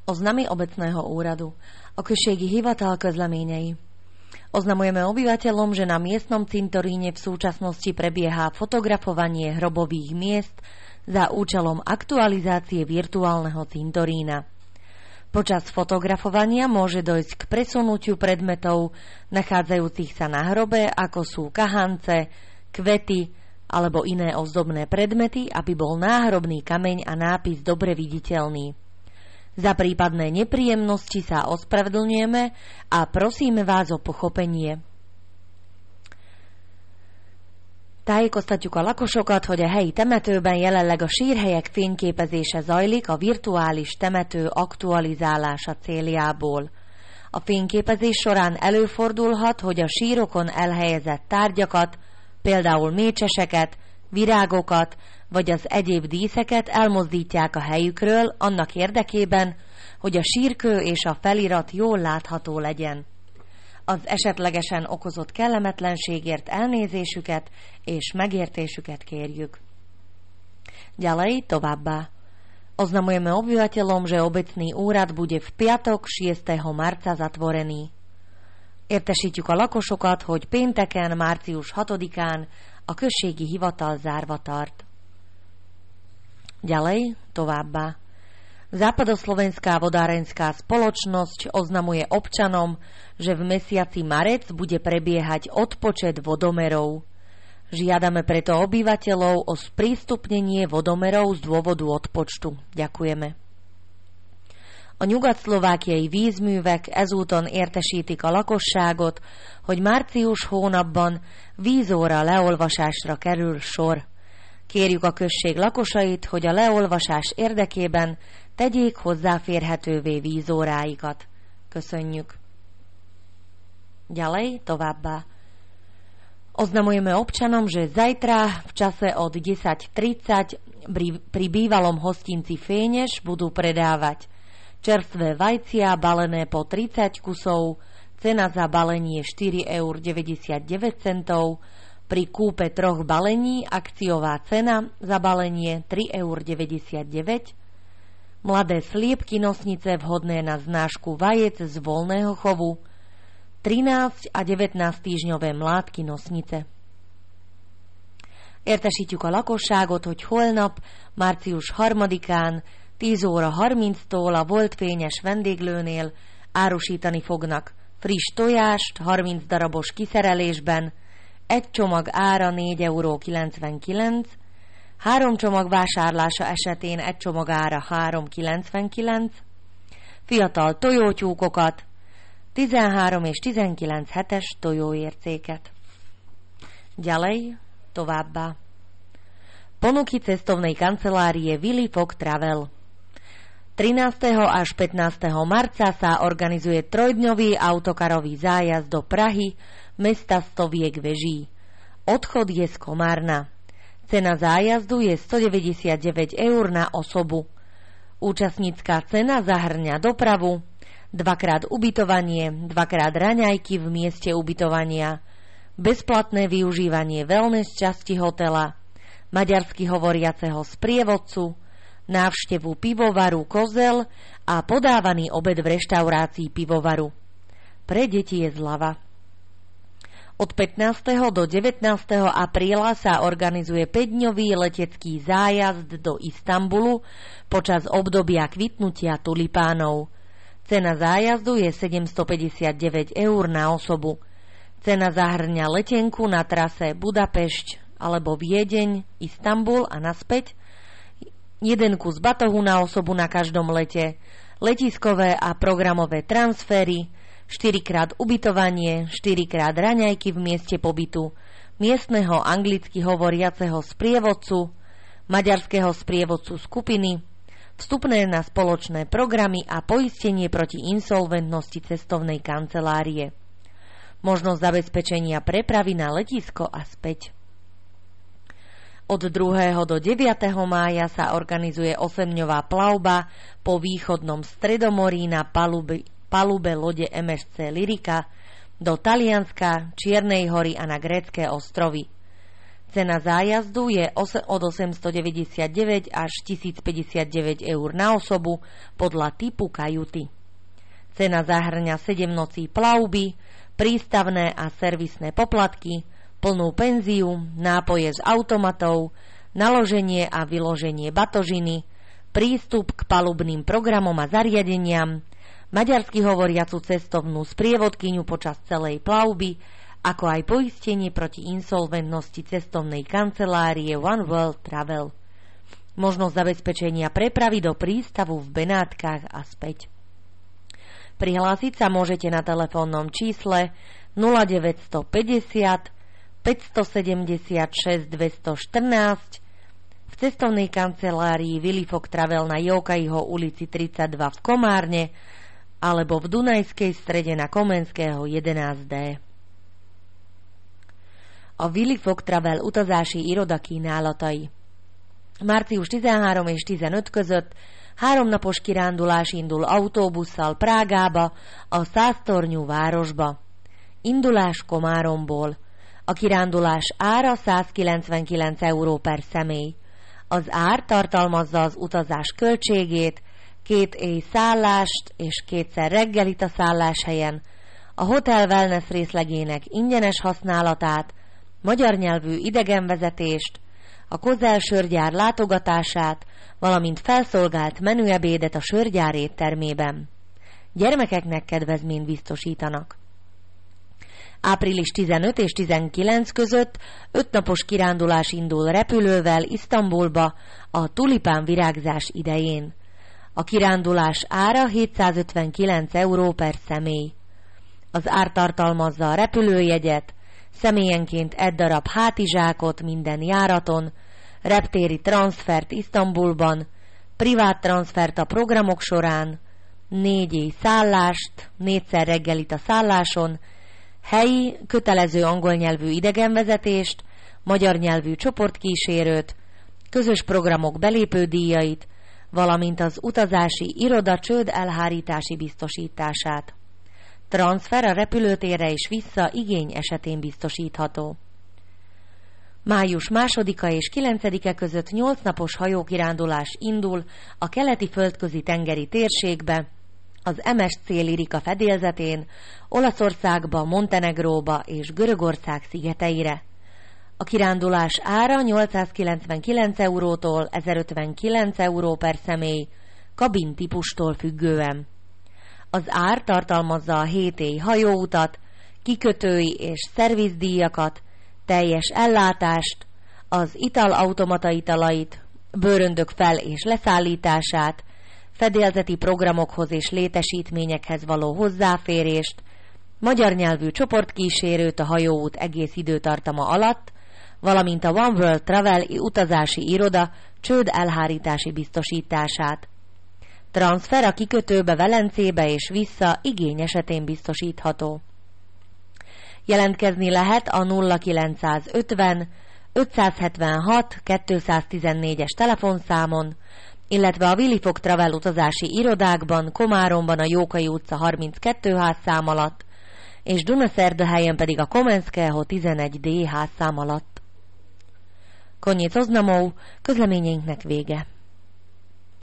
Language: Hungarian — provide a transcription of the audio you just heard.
Oznamy obecného úradu. A községi hivatal közleményei. Oznamujeme obyvateľom, že na miestnom cintoríne v súčasnosti prebieha fotografovanie hrobových miest za účelom aktualizácie virtuálneho cintorína. Počas fotografovania môže dojsť k presunutiu predmetov nachádzajúcich sa na hrobe, ako sú kahance, kvety alebo iné ozdobné predmety, aby bol náhrobný kameň a nápis dobre viditeľný. Za prípadné nepríjemnosti sa ospravedlňujeme a prosíme vás o pochopenie. Tájékoztatjuk a lakosokat, hogy a helyi temetőben jelenleg a sírhelyek fényképezése zajlik a virtuális temető aktualizálása céljából. A fényképezés során előfordulhat, hogy a sírokon elhelyezett tárgyakat, például mécseseket, virágokat vagy az egyéb díszeket elmozdítják a helyükről annak érdekében, hogy a sírkő és a felirat jól látható legyen. Az esetlegesen okozott kellemetlenségért elnézésüket és megértésüket kérjük. Ďalej továbbá. Oznamujeme obyvateľom, že obecný úrad bude v piatok 6. marca zatvorený. Értesítjük a lakosokat, hogy pénteken, március 6-án a községi hivatal zárva tart. Ďalej továbbá. Západoslovenská vodárenská spoločnosť oznamuje občanom, že v mesiaci marec bude prebiehať odpočet vodomerov. Žiadame preto obyvateľov o sprístupnenie vodomerov z dôvodu odpočtu. Ďakujeme. A Nyugat-Szlovákiai vízművek ezúton értesítik a lakosságot, hogy március hónapban vízóra leolvasásra kerül sor. Kérjük a község lakosait, hogy a leolvasás érdekében tegyék hozzáférhetővé vízóráikat. Köszönjük. Ďalej továbbá. Oznamujeme občanom, že zajtra v čase od 10:30 pri bývalom hostinci Féneš budú predávať čerstvé vajcia balené po 30 kusov, cena za balenie 4,99 €, pri kúpe 3 balení akciová cena za balenie 3,99 €, mladé sliepky nosnice vhodné na znášku vajec z voľného chovu, 13 a 19 týždňové mládky nosnice. Értesítjük a lakosságot, hogy holnap, március 3-án 10 óra 30-tól a volt Fényes vendéglőnél árusítani fognak friss tojást 30 darabos kiszerelésben, egy csomag ára 4,99 €, 3 csomag vásárlása esetén egy csomag ára 3,99 €, fiatal tojótyúkokat, 13 és 19 hetes tojóércéket. Ďalej, továbbá. Ponuky cestovnej kancelárie Willy Fogg Travel. 13. až 15. marca sa organizuje trojdňový autokarový zájazd do Prahy, mesta stoviek veží. Odchod je z Komárna. Cena zájazdu je 199 € na osobu. Účastnícka cena zahrňa dopravu, 2-krát ubytovanie, 2-krát raňajky v mieste ubytovania, bezplatné využívanie wellness časti hotela, maďarsky hovoriaceho sprievodcu, návštevu pivovaru Kozel a podávaný obed v reštaurácii pivovaru. Pre deti je zľava. Od 15. do 19. apríla sa organizuje 5-dňový letecký zájazd do Istanbulu počas obdobia kvitnutia tulipánov. Cena zájazdu je 759 € na osobu. Cena zahrňa letenku na trase Budapešť alebo Viedeň, Istanbul a naspäť, 1 kus batohu na osobu na každom lete, letiskové a programové transfery, 4-krát ubytovanie, 4-krát raňajky v mieste pobytu, miestneho anglicky hovoriaceho sprievodcu, maďarského sprievodcu skupiny, vstupné na spoločné programy a poistenie proti insolventnosti cestovnej kancelárie. Možnosť zabezpečenia prepravy na letisko a späť. Od 2. do 9. mája sa organizuje 8-dňová plavba po východnom Stredomorí na palube lode MSC Lyrika do Talianska, Čiernej hory a na grécke ostrovy. Cena zájazdu je od 899 až 1059 eur na osobu podľa typu kajuty. Cena zahrňa 7 nocí plavby, prístavné a servisné poplatky, plnú penziu, nápoje z automatov, naloženie a vyloženie batožiny, prístup k palubným programom a zariadeniam, maďarsky hovoriacu cestovnú sprievodkyňu počas celej plavby, ako aj poistenie proti insolventnosti cestovnej kancelárie One World Travel. Možnosť zabezpečenia prepravy do prístavu v Benátkach a späť. Prihlásiť sa môžete na telefónnom čísle 0950 576 214 v cestovnej kancelárii Willy Fogg Travel na Jókaiho ulici 32 v Komárne alebo v Dunajskej Strede na Komenského 11D. A Willy Fogg Travel utazási iroda kínálatai. Március 13 és 15 között 3 napos kirándulás indul autóbusszal Prágába, a 100 tornyú városba. Indulás Komáromból. A kirándulás ára 199 euró per személy. Az ár tartalmazza az utazás költségét, 2 éj szállást és 2-szer reggelit a szálláshelyen, a hotel wellness részlegének ingyenes használatát, magyar nyelvű idegenvezetést, a Kozel sörgyár látogatását, valamint felszolgált menüebédet a sörgyár éttermében. Gyermekeknek kedvezményt biztosítanak. Április 15 és 19 között 5 napos kirándulás indul repülővel Isztambulba a tulipán virágzás idején. A kirándulás ára 759 euró per személy. Az ár tartalmazza a repülőjegyet, személyenként 1 darab hátizsákot minden járaton, reptéri transfert Isztambulban, privát transfert a programok során, 4 éj szállást, 4-szer reggelit a szálláson, helyi, kötelező angol nyelvű idegenvezetést, magyar nyelvű csoportkísérőt, közös programok belépődíjait, valamint az utazási iroda csőd elhárítási biztosítását. Transfer a repülőtérre és vissza igény esetén biztosítható. Május 2-a és 9-e között 8 napos hajókirándulás indul a keleti földközi tengeri térségbe, az MSC Lirika fedélzetén, Olaszországba, Montenegróba és Görögország szigeteire. A kirándulás ára 899 eurótól 1059 euró per személy, kabintípustól függően. Az ár tartalmazza a 7 éj hajóutat, kikötői és szervizdíjakat, teljes ellátást, az italautomata italait, bőröndök fel- és leszállítását, fedélzeti programokhoz és létesítményekhez való hozzáférést, magyar nyelvű csoportkísérőt a hajóút egész időtartama alatt, valamint a One World Travel utazási iroda csőd elhárítási biztosítását. Transfer a kikötőbe, Velencébe és vissza igény esetén biztosítható. Jelentkezni lehet a 0950 576 214-es telefonszámon, illetve a Willy Fogg Travel utazási irodákban, Komáromban a Jókai utca 32 házszám alatt, és Dunaszerdahelyen pedig a Komenského 11D házszám alatt. Koniec oznamov, közleményeinknek vége.